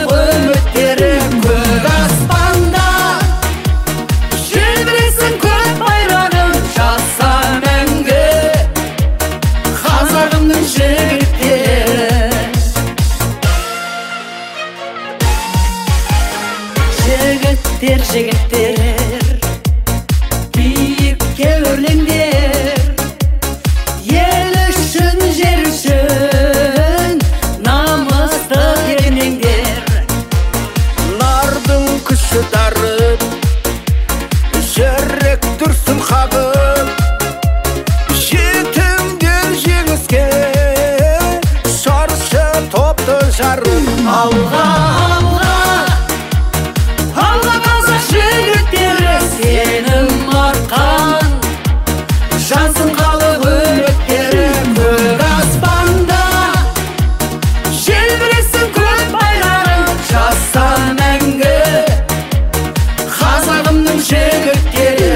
үміттері көк аспанда. Желбіресін көк байрағын жаса мәңгі қазағымның жігіттері. Жігіттер, жігіттер, биікке өрлеңдер, ел үшін, жер үшін намысты ерінеңдер. Нардың күші дарып, жүрек дүрсін қағып, жетіңдер жеңіске шаршы топты жарып. Алға, алға, алға қазақ жігіттері, сенім арқан жансын халық үміттері көк аспанда. Желбіресін көк байрағын жаса мәңгі қазағымның жігіттері.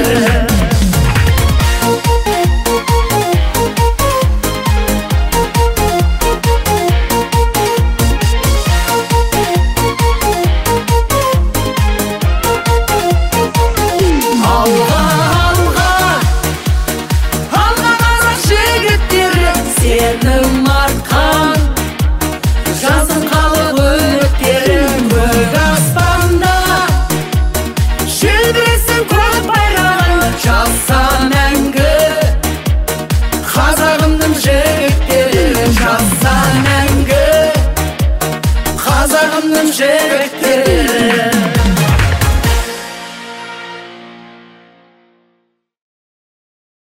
Алға, алға, алға қазақ жігіттері, сенім арқан жансын халық үміттері көк аспанда. Желбіресін көк байрағын жаса мәңгі қазағымның жігіттері. Жаса мәңгі қазағымның жігіттері.